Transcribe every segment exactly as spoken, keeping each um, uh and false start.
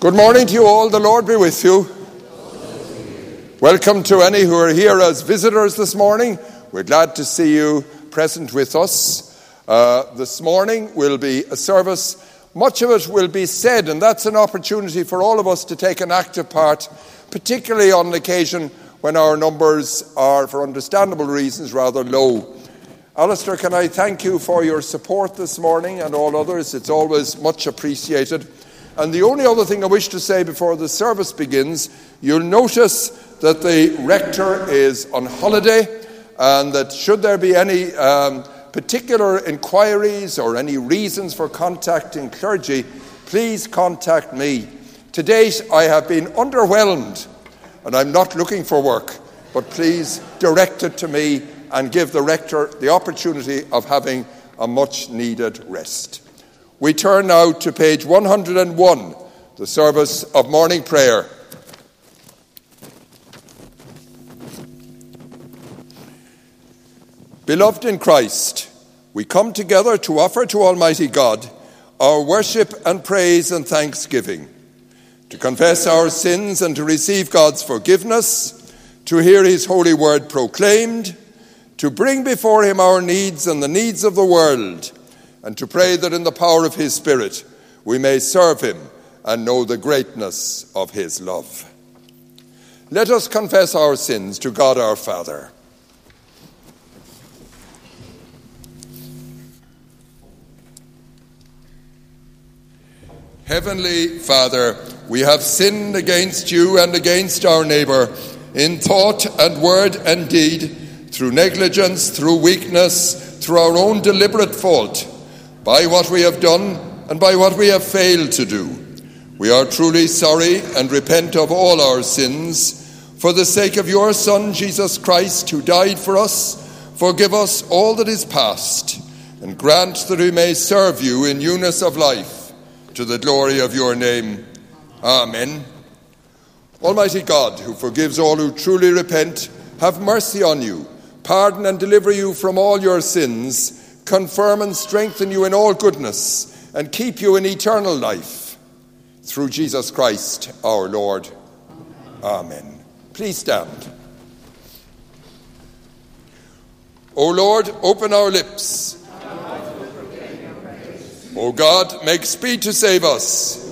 Good morning to you all. The Lord be with you. Welcome to any who are here as visitors this morning. We're glad to see you present with us. Uh, this morning will be a service. Much of it will be said, and that's an opportunity for all of us to take an active part, particularly on an occasion when our numbers are, for understandable reasons, rather low. Alistair, can I thank you for your support this morning and all others? It's always much appreciated. And the only other thing I wish to say before the service begins, you'll notice that the rector is on holiday, and that should there be any um, particular inquiries or any reasons for contacting clergy, please contact me. To date, I have been underwhelmed, and I'm not looking for work, but please direct it to me and give the rector the opportunity of having a much-needed rest. We turn now to page one hundred and one, the service of morning prayer. Beloved in Christ, we come together to offer to Almighty God our worship and praise and thanksgiving, to confess our sins and to receive God's forgiveness, to hear his holy word proclaimed, to bring before him our needs and the needs of the world, and to pray that in the power of his Spirit we may serve him and know the greatness of his love. Let us confess our sins to God our Father. Heavenly Father, we have sinned against you and against our neighbour in thought and word and deed, through negligence, through weakness, through our own deliberate fault, by what we have done and by what we have failed to do. We are truly sorry and repent of all our sins. For the sake of your Son, Jesus Christ, who died for us, forgive us all that is past, and grant that we may serve you in newness of life, to the glory of your name. Amen. Almighty God, who forgives all who truly repent, have mercy on you, pardon and deliver you from all your sins, confirm and strengthen you in all goodness, and keep you in eternal life. Through Jesus Christ our Lord. Amen. Please stand. O Lord, open our lips. O God, make speed to save us.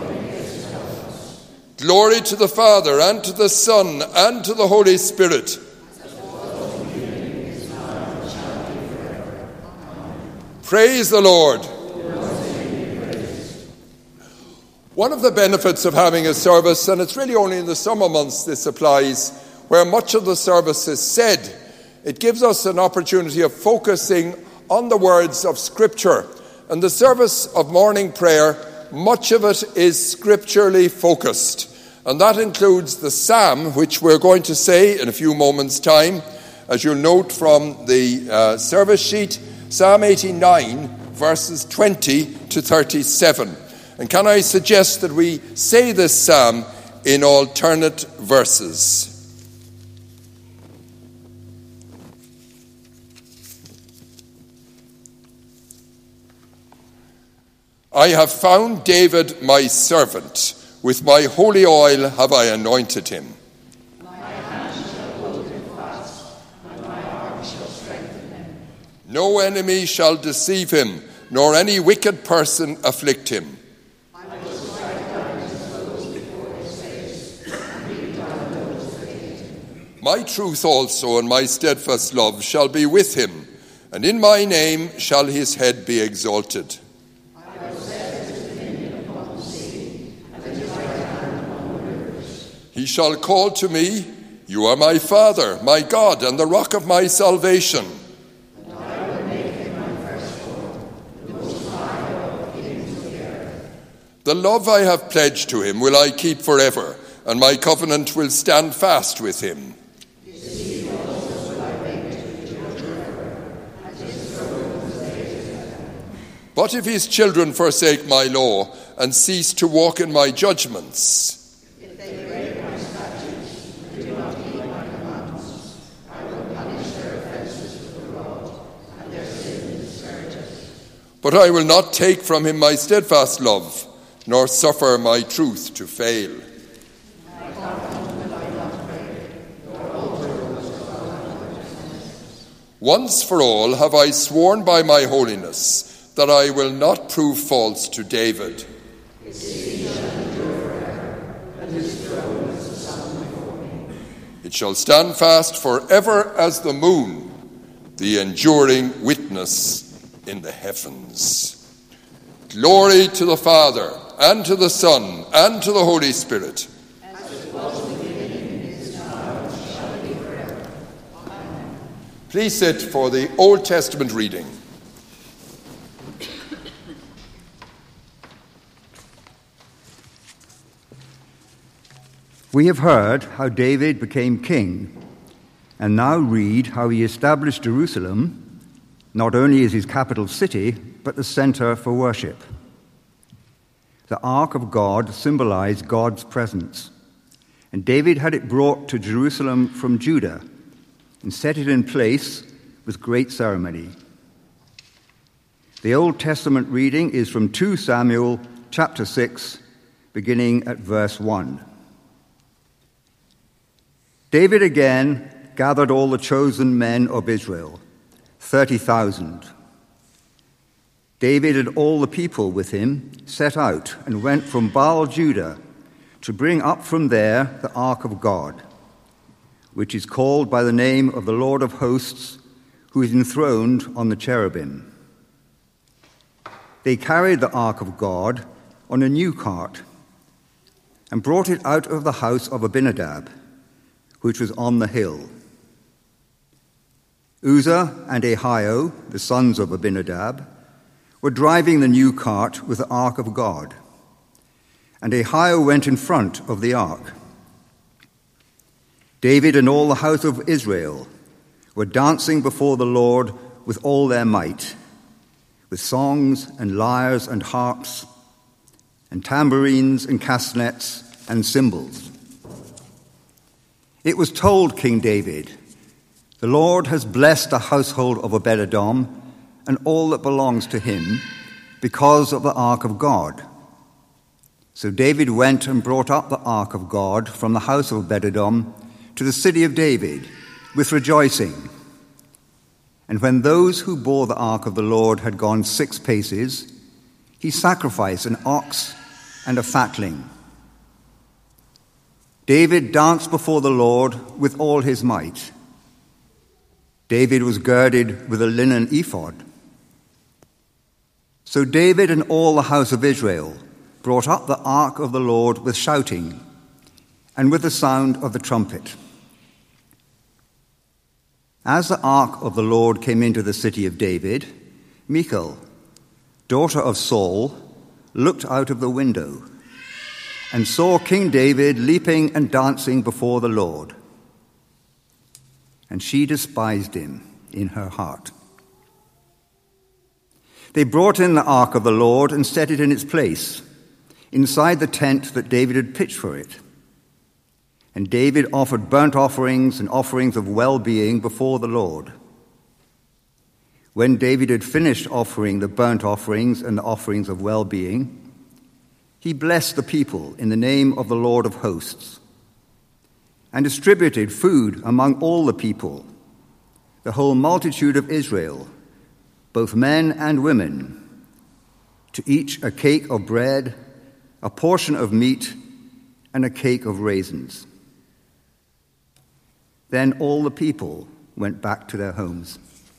Glory to the Father, and to the Son, and to the Holy Spirit. Praise the Lord. One of the benefits of having a service, and it's really only in the summer months this applies, where much of the service is said, it gives us an opportunity of focusing on the words of Scripture. And the service of morning prayer, much of it is scripturally focused. And that includes the psalm, which we're going to say in a few moments' time. As you'll note from the uh, service sheet, Psalm eighty-nine, verses twenty to thirty-seven. And can I suggest that we say this psalm in alternate verses? I have found David my servant. With my holy oil have I anointed him. My hand shall hold him fast, and my arm shall strengthen him. No enemy shall deceive him, nor any wicked person afflict him. I will strike down his foes before his face, and beat down those that hate him. My truth also and my steadfast love shall be with him, and in my name shall his head be exalted. He shall call to me, you are my Father, my God, and the rock of my salvation. And I will make him my firstborn, the most high of the kings of the earth. The love I have pledged to him will I keep forever, and my covenant will stand fast with him. His seed also will I make to endure forever, and his throne will stay forever. But if his children forsake my law, and cease to walk in my judgments, but I will not take from him my steadfast love, nor suffer my truth to fail. Once for all have I sworn by my holiness that I will not prove false to David. It shall stand fast forever as the moon, the enduring witness in the heavens. Glory to the Father, and to the Son, and to the Holy Spirit. As it was in the beginning, is now, and shall be forever. Amen. Please sit for the Old Testament reading. We have heard how David became king, and now read how he established Jerusalem, not only as his capital city, but the center for worship. The Ark of God symbolized God's presence, and David had it brought to Jerusalem from Judah and set it in place with great ceremony. The Old Testament reading is from Second Samuel chapter six, beginning at verse one. David again gathered all the chosen men of Israel, thirty thousand. David and all the people with him set out and went from Baal Judah to bring up from there the Ark of God, which is called by the name of the Lord of hosts, who is enthroned on the cherubim. They carried the Ark of God on a new cart and brought it out of the house of Abinadab, which was on the hill. Uzzah and Ahio, the sons of Abinadab, were driving the new cart with the Ark of God, and Ahio went in front of the ark. David and all the house of Israel were dancing before the Lord with all their might, with songs and lyres and harps, and tambourines and castanets and cymbals. It was told King David, "The Lord has blessed the household of Obed-Edom and all that belongs to him because of the Ark of God." So David went and brought up the Ark of God from the house of Obed-Edom to the city of David with rejoicing. And when those who bore the Ark of the Lord had gone six paces, he sacrificed an ox and a fatling. David danced before the Lord with all his might. David was girded with a linen ephod. So David and all the house of Israel brought up the ark of the Lord with shouting and with the sound of the trumpet. As the ark of the Lord came into the city of David, Michal, daughter of Saul, looked out of the window and saw King David leaping and dancing before the Lord. And she despised him in her heart. They brought in the ark of the Lord and set it in its place, inside the tent that David had pitched for it. And David offered burnt offerings and offerings of well-being before the Lord. When David had finished offering the burnt offerings and the offerings of well-being, he blessed the people in the name of the Lord of hosts and distributed food among all the people, the whole multitude of Israel, both men and women, to each a cake of bread, a portion of meat, and a cake of raisins. Then all the people went back to their homes.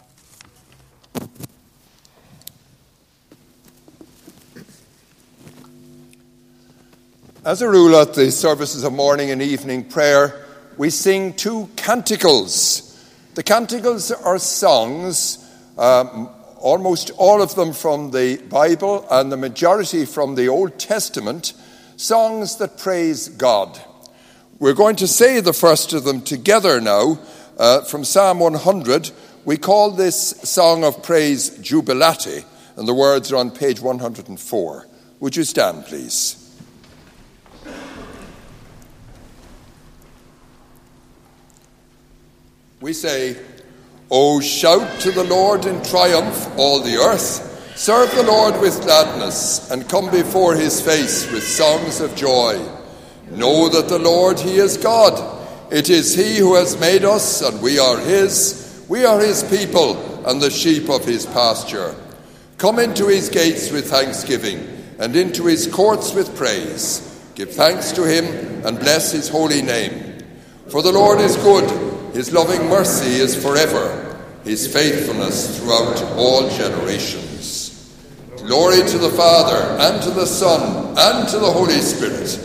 As a rule at the services of morning and evening prayer, we sing two canticles. The canticles are songs, um, almost all of them from the Bible and the majority from the Old Testament, songs that praise God. We're going to say the first of them together now uh, from Psalm one hundred. We call this song of praise Jubilate, and the words are on page one hundred four. Would you stand, please? We say, "O shout to the Lord in triumph, all the earth. Serve the Lord with gladness, and come before his face with songs of joy. Know that the Lord, he is God. It is he who has made us, and we are his. We are his people, and the sheep of his pasture. Come into his gates with thanksgiving, and into his courts with praise. Give thanks to him, and bless his holy name. For the Lord is good, his loving mercy is forever, his faithfulness throughout all generations. Glory to the Father, and to the Son, and to the Holy Spirit.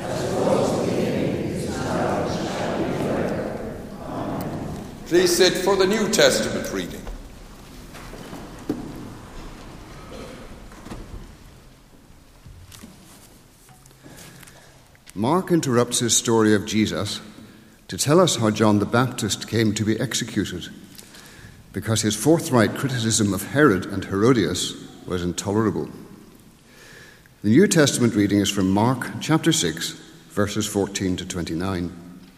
Please sit for the New Testament reading. Mark interrupts his story of Jesus to tell us how John the Baptist came to be executed, because his forthright criticism of Herod and Herodias was intolerable. The New Testament reading is from Mark chapter six, verses fourteen to twenty-nine.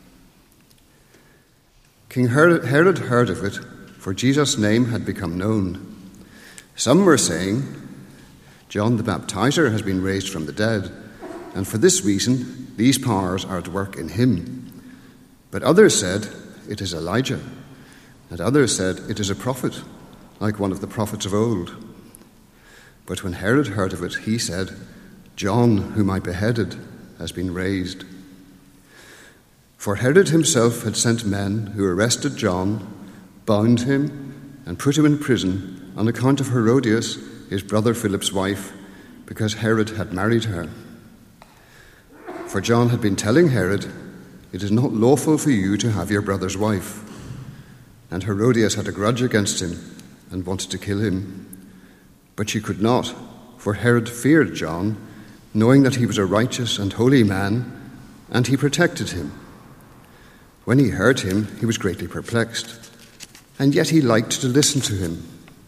King Herod heard of it, for Jesus' name had become known. Some were saying, John the Baptizer has been raised from the dead, and for this reason these powers are at work in him. But others said, it is Elijah. And others said, it is a prophet, like one of the prophets of old. But when Herod heard of it, he said, John, whom I beheaded, has been raised. For Herod himself had sent men who arrested John, bound him, and put him in prison on account of Herodias, his brother Philip's wife, because Herod had married her. For John had been telling Herod, it is not lawful for you to have your brother's wife. And Herodias had a grudge against him and wanted to kill him. But she could not, for Herod feared John, knowing that he was a righteous and holy man, and he protected him. When he heard him, he was greatly perplexed, and yet he liked to listen to him.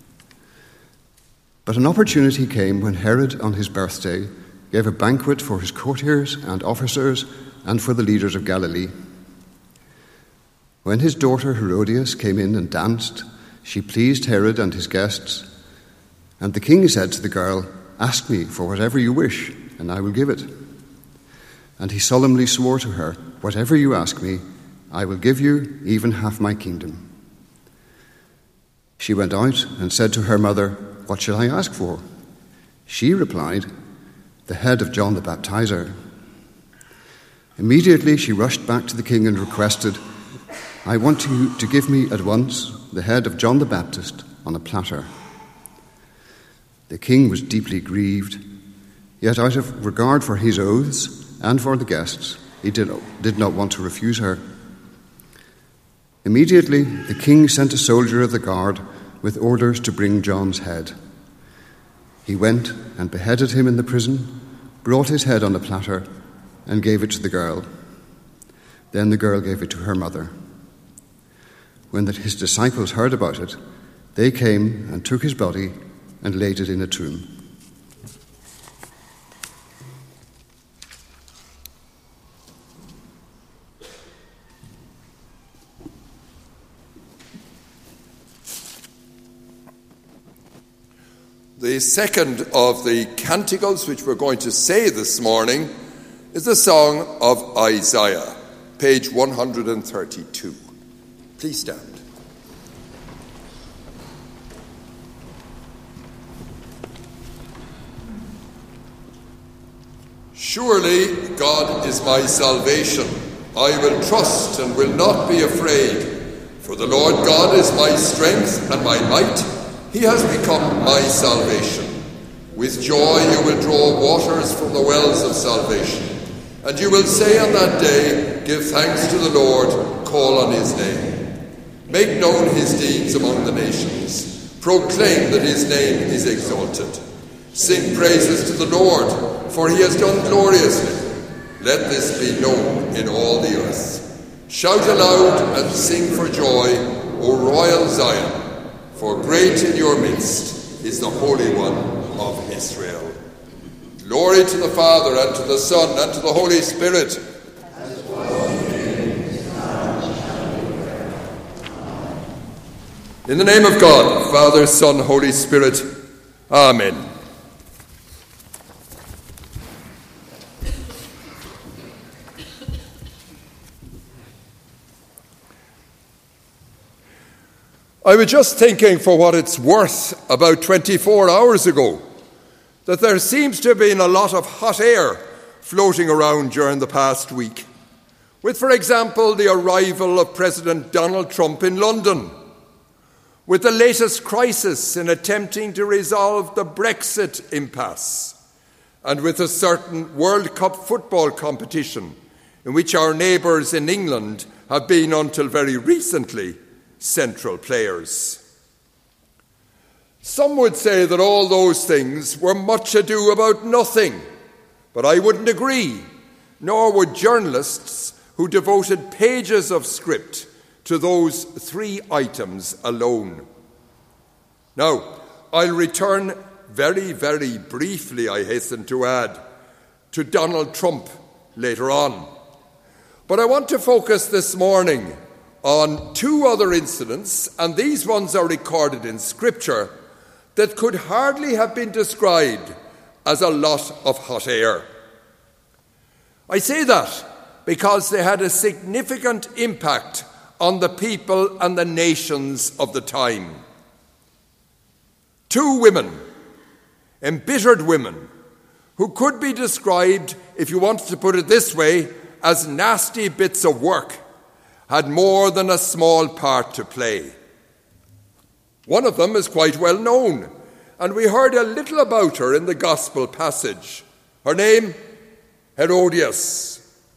But an opportunity came when Herod, on his birthday, gave a banquet for his courtiers and officers and for the leaders of Galilee. When his daughter Herodias came in and danced, she pleased Herod and his guests. And the king said to the girl, ask me for whatever you wish, and I will give it. And he solemnly swore to her, whatever you ask me, I will give you even half my kingdom. She went out and said to her mother, what shall I ask for? She replied, the head of John the Baptizer. Immediately she rushed back to the king and requested, I want you to give me at once the head of John the Baptist on a platter. The king was deeply grieved, yet out of regard for his oaths and for the guests, he did, did not want to refuse her. Immediately the king sent a soldier of the guard with orders to bring John's head. He went and beheaded him in the prison, brought his head on a platter, and gave it to the girl. Then the girl gave it to her mother. When the, his disciples heard about it, they came and took his body and laid it in a tomb. The second of the canticles which we're going to say this morning is the Song of Isaiah, page one hundred thirty-two. Please stand. Surely God is my salvation. I will trust and will not be afraid. For the Lord God is my strength and my might. He has become my salvation. With joy you will draw waters from the wells of salvation. And you will say on that day, give thanks to the Lord, call on his name. Make known his deeds among the nations. Proclaim that his name is exalted. Sing praises to the Lord, for he has done gloriously. Let this be known in all the earth. Shout aloud and sing for joy, O royal Zion, for great in your midst is the Holy One of Israel. Glory to the Father, and to the Son, and to the Holy Spirit. In the name of God, Father, Son, Holy Spirit, Amen. I was just thinking, for what it's worth, about twenty-four hours ago, that there seems to have been a lot of hot air floating around during the past week, with, for example, the arrival of President Donald Trump in London, with the latest crisis in attempting to resolve the Brexit impasse, and with a certain World Cup football competition in which our neighbours in England have been, until very recently, central players. Some would say that all those things were much ado about nothing, but I wouldn't agree, nor would journalists who devoted pages of script to those three items alone. Now, I'll return very, very briefly, I hasten to add, to Donald Trump later on. But I want to focus this morning on two other incidents, and these ones are recorded in Scripture, that could hardly have been described as a lot of hot air. I say that because they had a significant impact on the people and the nations of the time. Two women, embittered women, who could be described, if you want to put it this way, as nasty bits of work, had more than a small part to play. One of them is quite well known, and we heard a little about her in the Gospel passage. Her name, Herodias.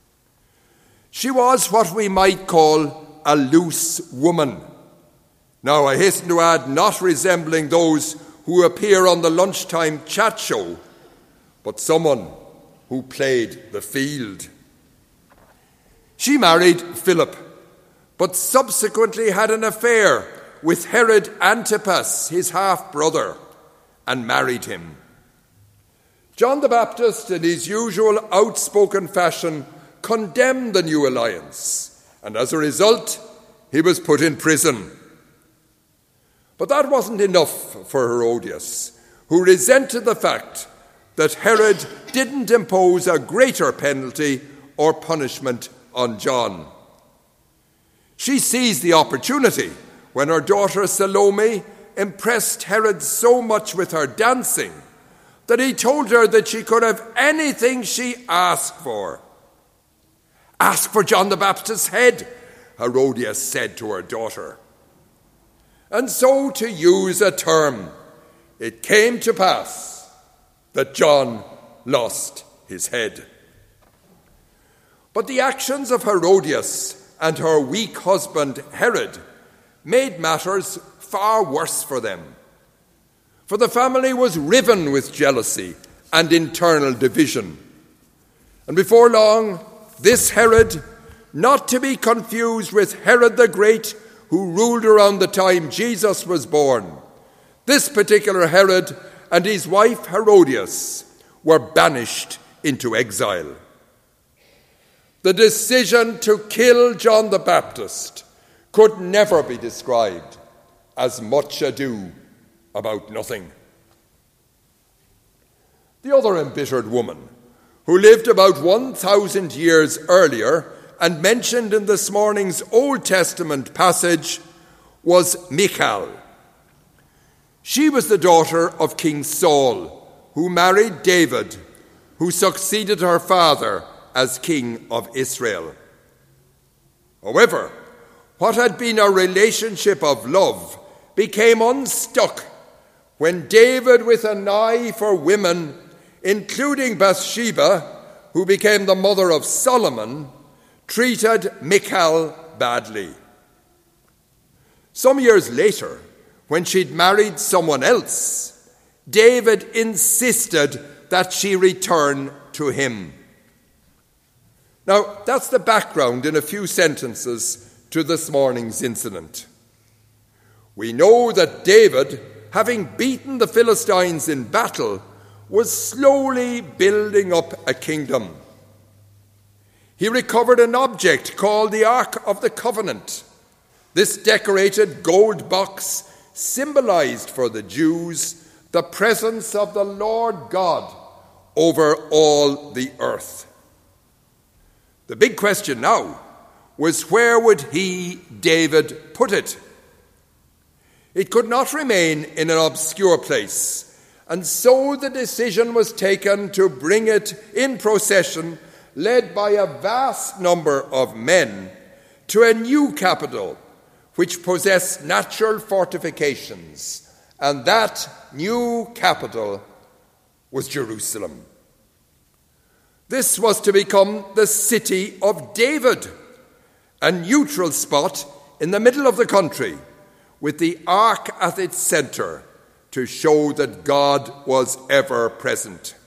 She was what we might call a loose woman. Now, I hasten to add, not resembling those who appear on the lunchtime chat show, but someone who played the field. She married Philip, but subsequently had an affair with Herod Antipas, his half-brother, and married him. John the Baptist, in his usual outspoken fashion, condemned the new alliance, and as a result, he was put in prison. But that wasn't enough for Herodias, who resented the fact that Herod didn't impose a greater penalty or punishment on John. She seized the opportunity when her daughter Salome impressed Herod so much with her dancing that he told her that she could have anything she asked for. "Ask for John the Baptist's head," Herodias said to her daughter. And so, to use a term, it came to pass that John lost his head. But the actions of Herodias and her weak husband Herod made matters far worse for them. For the family was riven with jealousy and internal division. And before long, this Herod, not to be confused with Herod the Great, who ruled around the time Jesus was born, this particular Herod and his wife Herodias were banished into exile. The decision to kill John the Baptist could never be described as much ado about nothing. The other embittered woman, who lived about one thousand years earlier and mentioned in this morning's Old Testament passage, was Michal. She was the daughter of King Saul, who married David, who succeeded her father as king of Israel. However, what had been a relationship of love became unstuck when David, with an eye for women, including Bathsheba, who became the mother of Solomon, treated Michal badly. Some years later, when she'd married someone else, David insisted that she return to him. Now, that's the background in a few sentences to this morning's incident. We know that David, having beaten the Philistines in battle, was slowly building up a kingdom. He recovered an object called the Ark of the Covenant. This decorated gold box symbolized for the Jews the presence of the Lord God over all the earth. The big question now was, where would he, David, put it? It could not remain in an obscure place, and so the decision was taken to bring it in procession, led by a vast number of men, to a new capital which possessed natural fortifications, and that new capital was Jerusalem. This was to become the city of David, a neutral spot in the middle of the country, with the ark at its centre to show that God was ever present.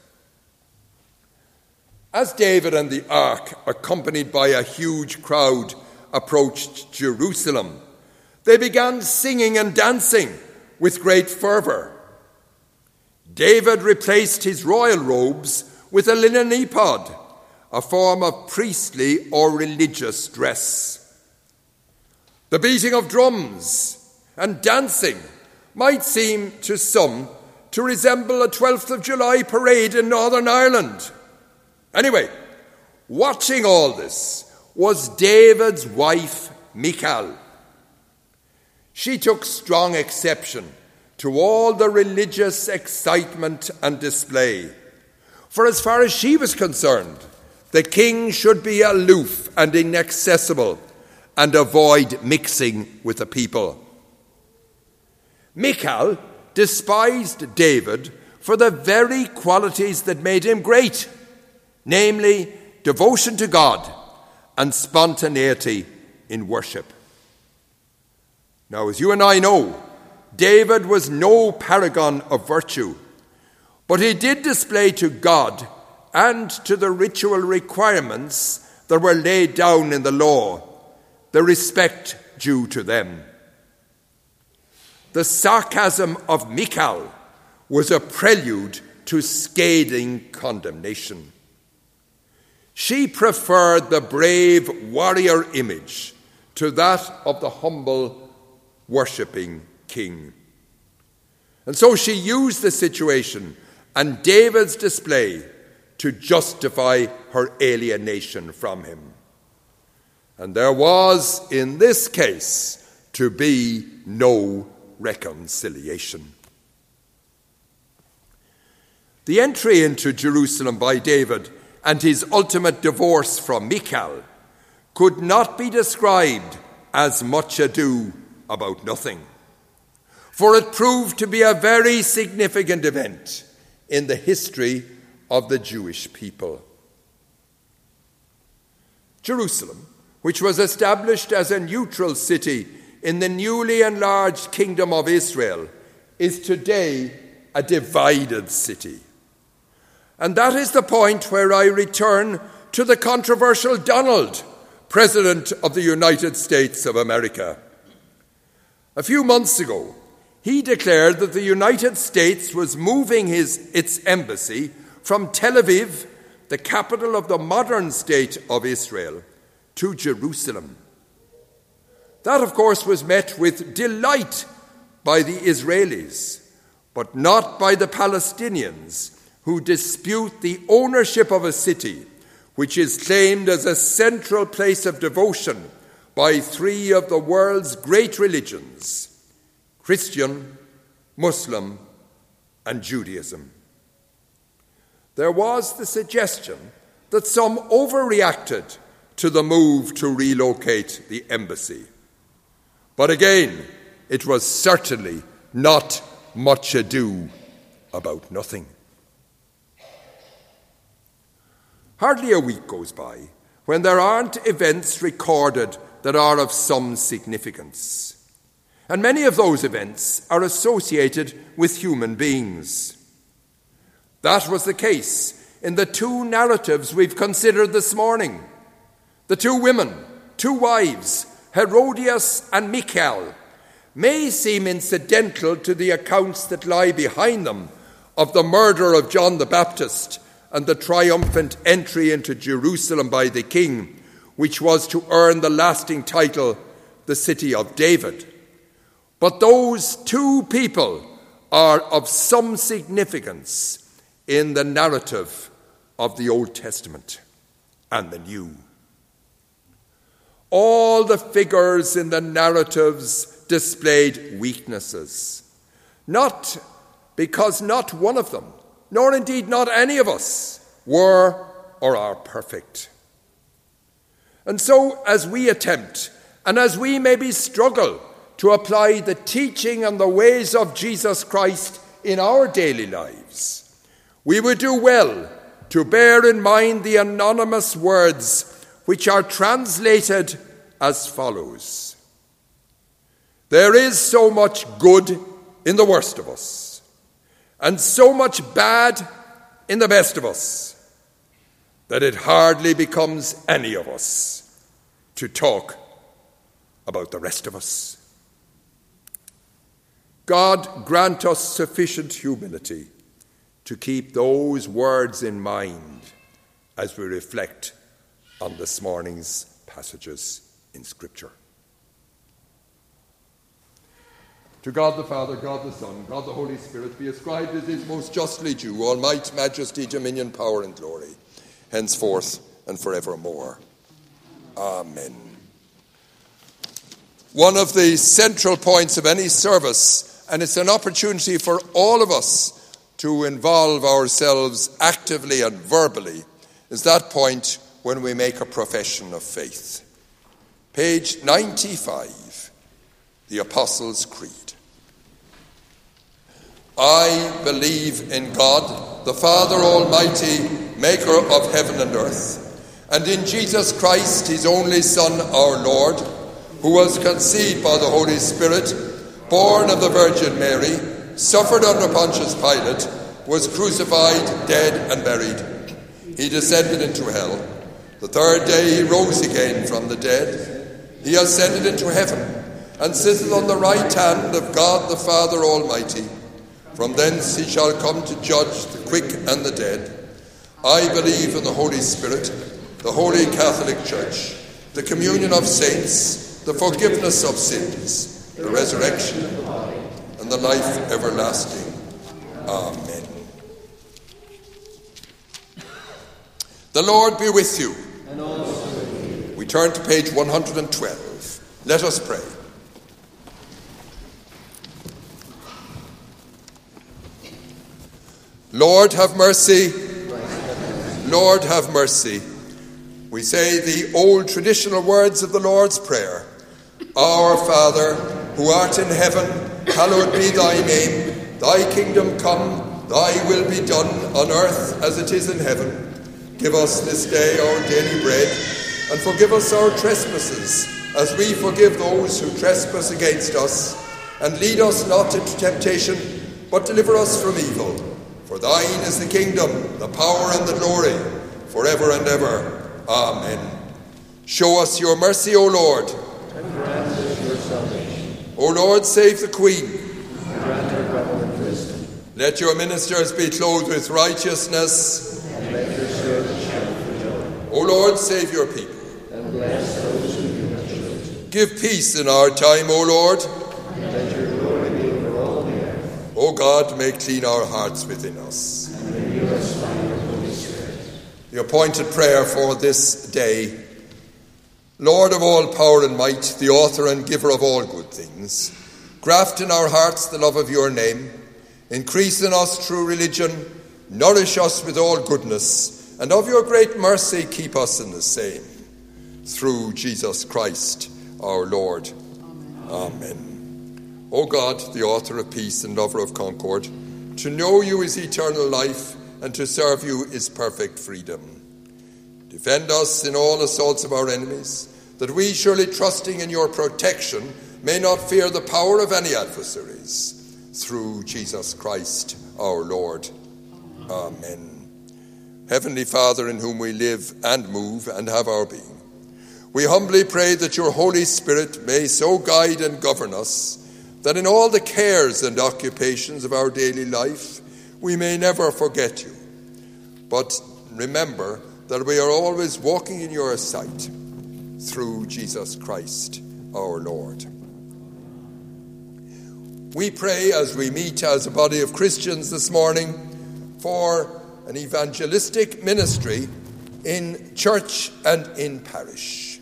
As David and the ark, accompanied by a huge crowd, approached Jerusalem, they began singing and dancing with great fervour. David replaced his royal robes with a linen ephod, a form of priestly or religious dress. The beating of drums and dancing might seem to some to resemble a twelfth of July parade in Northern Ireland. Anyway, watching all this was David's wife, Michal. She took strong exception to all the religious excitement and display. For as far as she was concerned, the king should be aloof and inaccessible and avoid mixing with the people. Michal despised David for the very qualities that made him great, namely devotion to God and spontaneity in worship. Now, as you and I know, David was no paragon of virtue, but he did display to God and to the ritual requirements that were laid down in the law the respect due to them. The sarcasm of Michal was a prelude to scathing condemnation. She preferred the brave warrior image to that of the humble, worshipping king. And so she used the situation and David's display to justify her alienation from him. And there was, in this case, to be no reconciliation. The entry into Jerusalem by David and his ultimate divorce from Michal could not be described as much ado about nothing, for it proved to be a very significant event in the history of the Jewish people. Jerusalem, which was established as a neutral city in the newly enlarged Kingdom of Israel, is today a divided city. And that is the point where I return to the controversial Donald, President of the United States of America. A few months ago, he declared that the United States was moving his, its embassy from Tel Aviv, the capital of the modern state of Israel, to Jerusalem. That, of course, was met with delight by the Israelis, but not by the Palestinians, who dispute the ownership of a city which is claimed as a central place of devotion by three of the world's great religions: Christian, Muslim, and Judaism. There was the suggestion that some overreacted to the move to relocate the embassy. But again, it was certainly not much ado about nothing. Hardly a week goes by when there aren't events recorded that are of some significance. And many of those events are associated with human beings. That was the case in the two narratives we've considered this morning. The two women, two wives, Herodias and Michal, may seem incidental to the accounts that lie behind them of the murder of John the Baptist and the triumphant entry into Jerusalem by the king, which was to earn the lasting title, the City of David. But those two people are of some significance in the narrative of the Old Testament and the New. All the figures in the narratives displayed weaknesses, not because not one of them, nor indeed not any of us, were or are perfect. And so as we attempt, and as we maybe struggle to apply the teaching and the ways of Jesus Christ in our daily lives, we would do well to bear in mind the anonymous words which are translated as follows. There is so much good in the worst of us, and so much bad in the best of us, that it hardly becomes any of us to talk about the rest of us. God grant us sufficient humility to keep those words in mind as we reflect on this morning's passages in Scripture. To God the Father, God the Son, God the Holy Spirit be ascribed as is most justly due, all might, majesty, dominion, power and glory, henceforth and forevermore. Amen. One of the central points of any service, and it's an opportunity for all of us to involve ourselves actively and verbally, is that point when we make a profession of faith. Page ninety-five, the Apostles' Creed. I believe in God, the Father Almighty, maker of heaven and earth, and in Jesus Christ, his only Son, our Lord, who was conceived by the Holy Spirit, born of the Virgin Mary, suffered under Pontius Pilate, was crucified, dead, and buried. He descended into hell. The third day he rose again from the dead. He ascended into heaven, and sitteth on the right hand of God the Father Almighty. From thence he shall come to judge the quick and the dead. I believe in the Holy Spirit, the Holy Catholic Church, the communion of saints, the forgiveness of sins, the resurrection, and the life everlasting. Amen. The Lord be with you. And also with you. We turn to page one hundred twelve. Let us pray. Lord, have mercy. Lord, have mercy. We say the old traditional words of the Lord's Prayer. Our Father, who art in heaven, hallowed be thy name. Thy kingdom come, thy will be done on earth as it is in heaven. Give us this day our daily bread, and forgive us our trespasses, as we forgive those who trespass against us. And lead us not into temptation, but deliver us from evil. For thine is the kingdom, the power, and the glory, forever and ever. Amen. Show us your mercy, O Lord. And grant us your salvation. O Lord, save the Queen. And grant her government wisdom. Let your ministers be clothed with righteousness. And let your servants shout for joy. O Lord, save your people. And bless those who you have chosen. Give peace in our time, O Lord. And let your glory be over all the earth. O God, make clean our hearts within us. And renew us by your Holy Spirit. The appointed prayer for this day. Lord of all power and might, the author and giver of all good things, graft in our hearts the love of your name, increase in us true religion, nourish us with all goodness, and of your great mercy keep us in the same. Through Jesus Christ, our Lord. Amen. Amen. O God, the author of peace and lover of concord, to know you is eternal life, and to serve you is perfect freedom. Defend us in all assaults of our enemies, that we, surely trusting in your protection, may not fear the power of any adversaries. Through Jesus Christ, our Lord. Amen. Heavenly Father, in whom we live and move and have our being, we humbly pray that your Holy Spirit may so guide and govern us, that in all the cares and occupations of our daily life, we may never forget you, but remember that we are always walking in your sight. Through Jesus Christ, our Lord. We pray as we meet as a body of Christians this morning for an evangelistic ministry in church and in parish.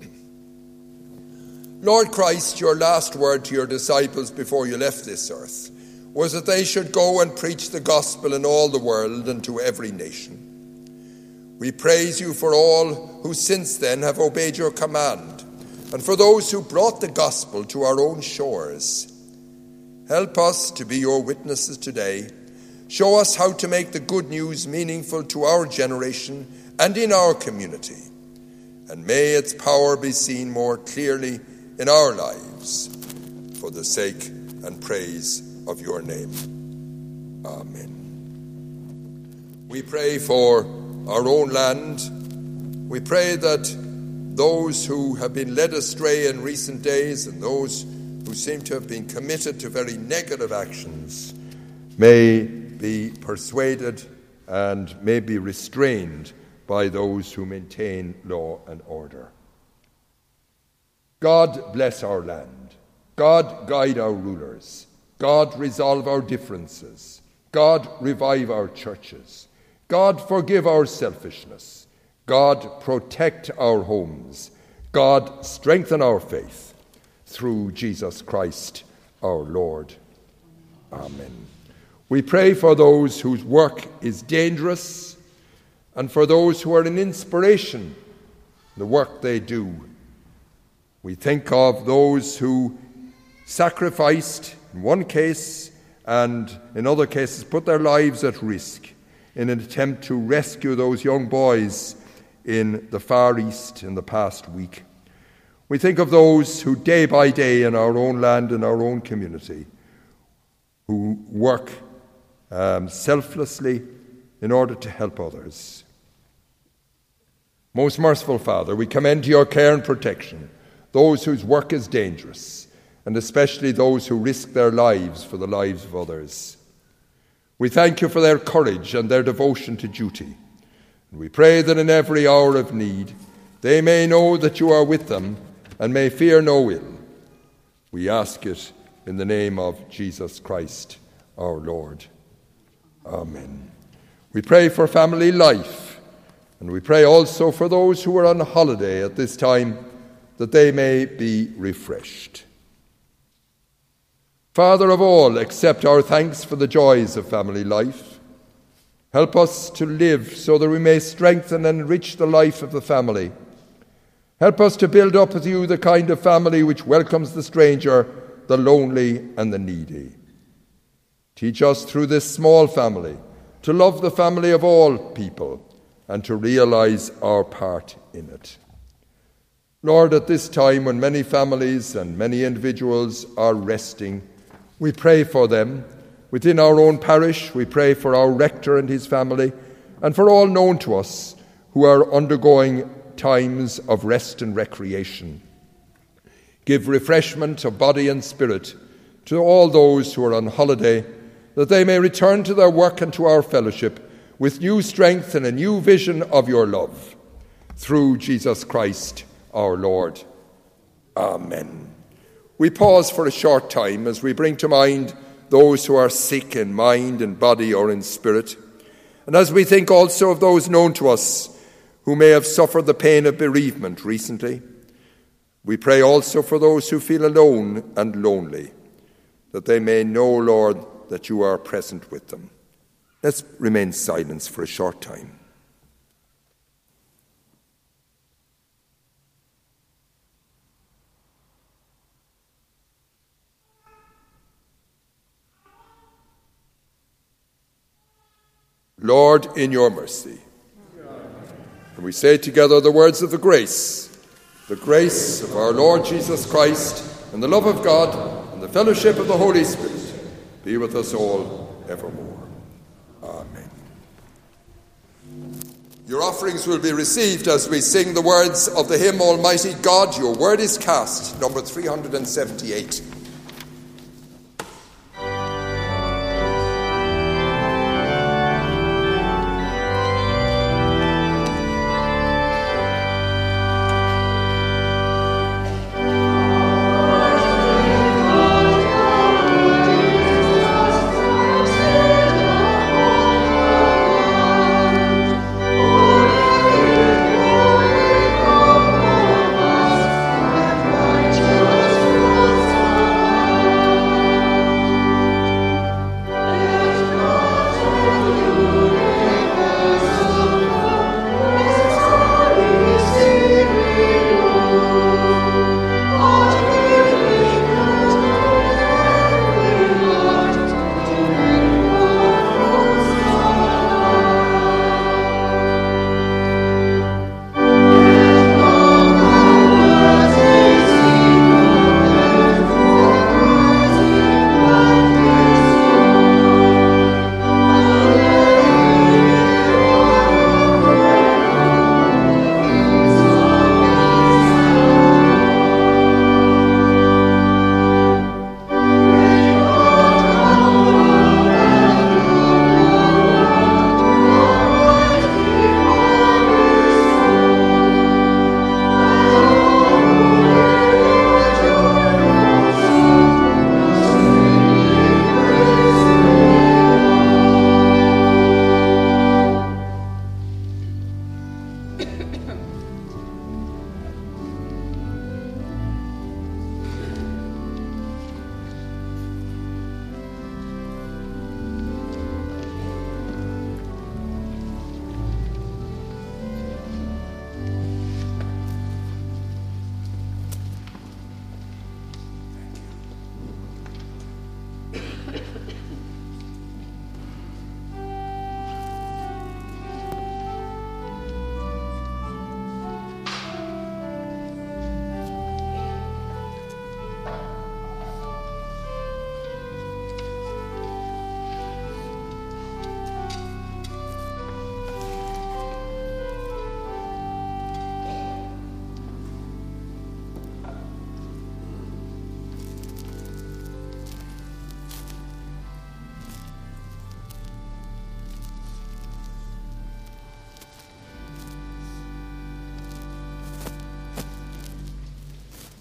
Lord Christ, your last word to your disciples before you left this earth was that they should go and preach the gospel in all the world and to every nation. We praise you for all who since then have obeyed your command, and for those who brought the gospel to our own shores. Help us to be your witnesses today. Show us how to make the good news meaningful to our generation and in our community. And may its power be seen more clearly in our lives for the sake and praise of your name. Amen. We pray for our own land. We pray that those who have been led astray in recent days and those who seem to have been committed to very negative actions may be persuaded and may be restrained by those who maintain law and order. God bless our land. God guide our rulers. God resolve our differences. God revive our churches. God forgive our selfishness. God protect our homes. God strengthen our faith. Through Jesus Christ our Lord. Amen. We pray for those whose work is dangerous and for those who are an inspiration in the work they do. We think of those who sacrificed in one case and in other cases put their lives at risk in an attempt to rescue those young boys in the Far East in the past week. We think of those who day by day in our own land and our own community who work um, selflessly in order to help others. Most merciful Father, we commend to your care and protection those whose work is dangerous, and especially those who risk their lives for the lives of others. We thank you for their courage and their devotion to duty. And we pray that in every hour of need they may know that you are with them and may fear no ill. We ask it in the name of Jesus Christ, our Lord. Amen. We pray for family life, and we pray also for those who are on holiday at this time, that they may be refreshed. Father of all, accept our thanks for the joys of family life. Help us to live so that we may strengthen and enrich the life of the family. Help us to build up with you the kind of family which welcomes the stranger, the lonely, and the needy. Teach us through this small family to love the family of all people and to realize our part in it. Lord, at this time when many families and many individuals are resting, we pray for them. Within our own parish, we pray for our rector and his family and for all known to us who are undergoing times of rest and recreation. Give refreshment of body and spirit to all those who are on holiday, that they may return to their work and to our fellowship with new strength and a new vision of your love. Through Jesus Christ our Lord. Amen. We pause for a short time as we bring to mind those who are sick in mind and body or in spirit, and as we think also of those known to us who may have suffered the pain of bereavement recently. We pray also for those who feel alone and lonely, that they may know, Lord, that you are present with them. Let's remain silent for a short time. Lord, in your mercy. And we say together the words of the grace. The grace of our Lord Jesus Christ, and the love of God, and the fellowship of the Holy Spirit be with us all evermore. Amen. Your offerings will be received as we sing the words of the hymn, Almighty God, your word is cast, number three hundred seventy-eight. Amen.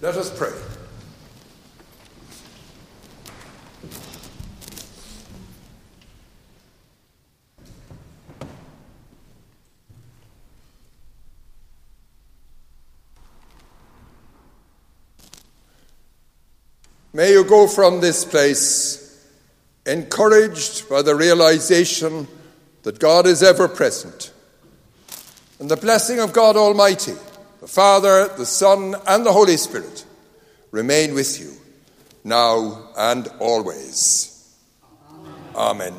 Let us pray. May you go from this place encouraged by the realization that God is ever present. And the blessing of God Almighty, the Father, the Son, and the Holy Spirit remain with you now and always. Amen. Amen.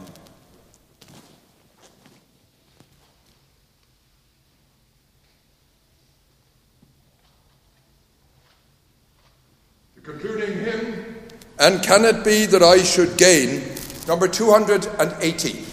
The concluding hymn, "And Can It Be That I Should Gain?" number two hundred eighteen.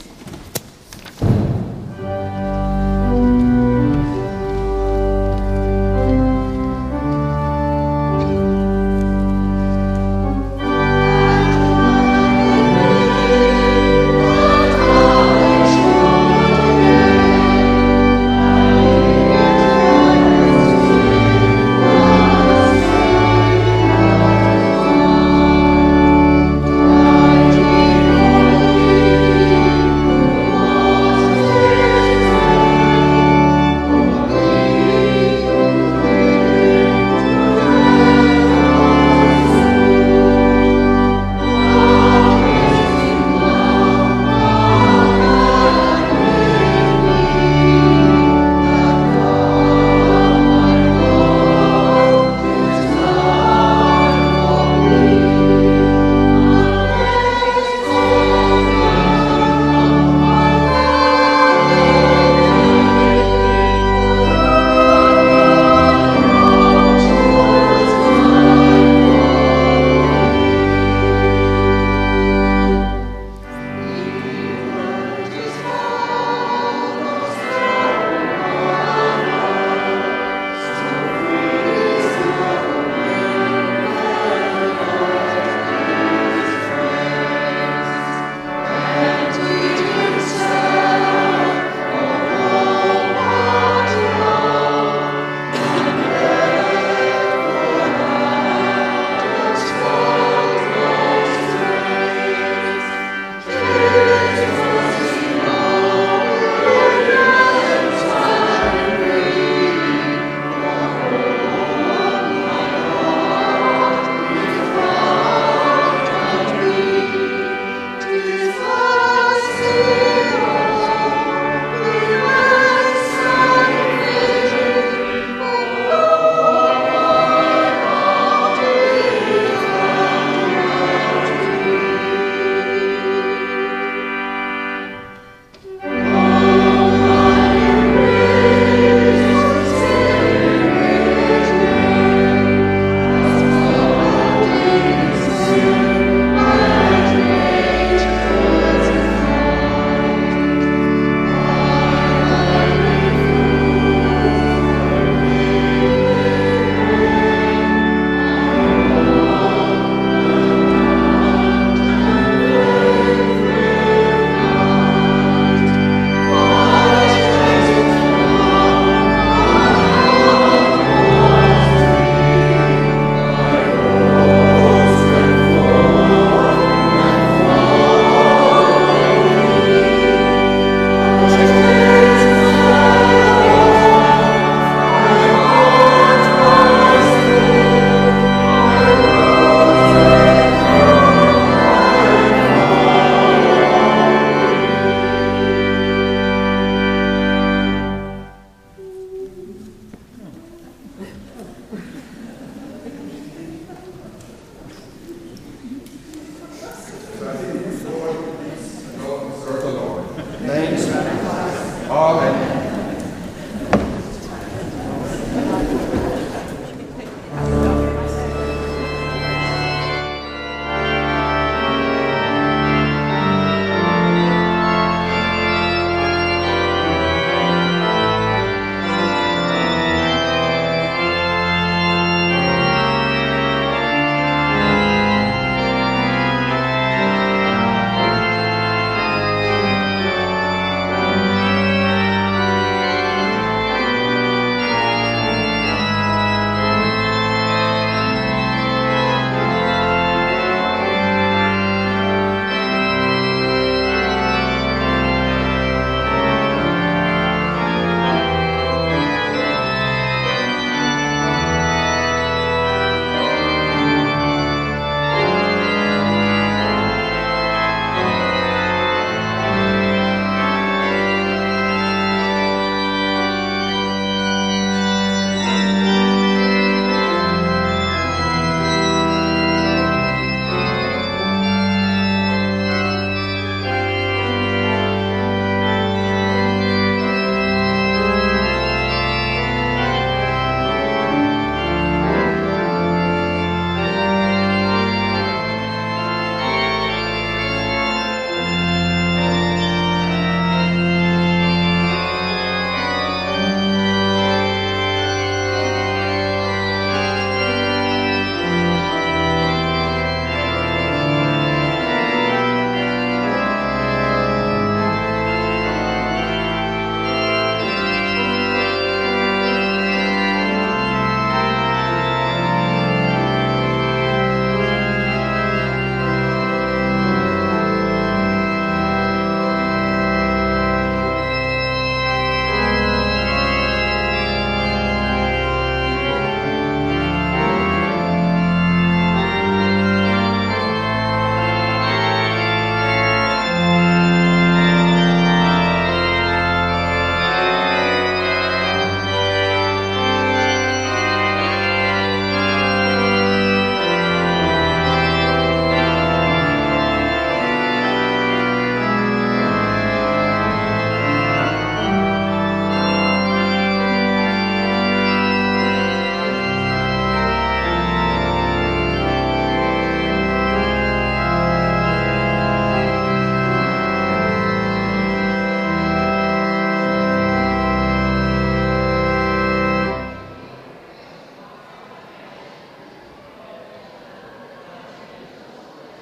Thanks. Amen.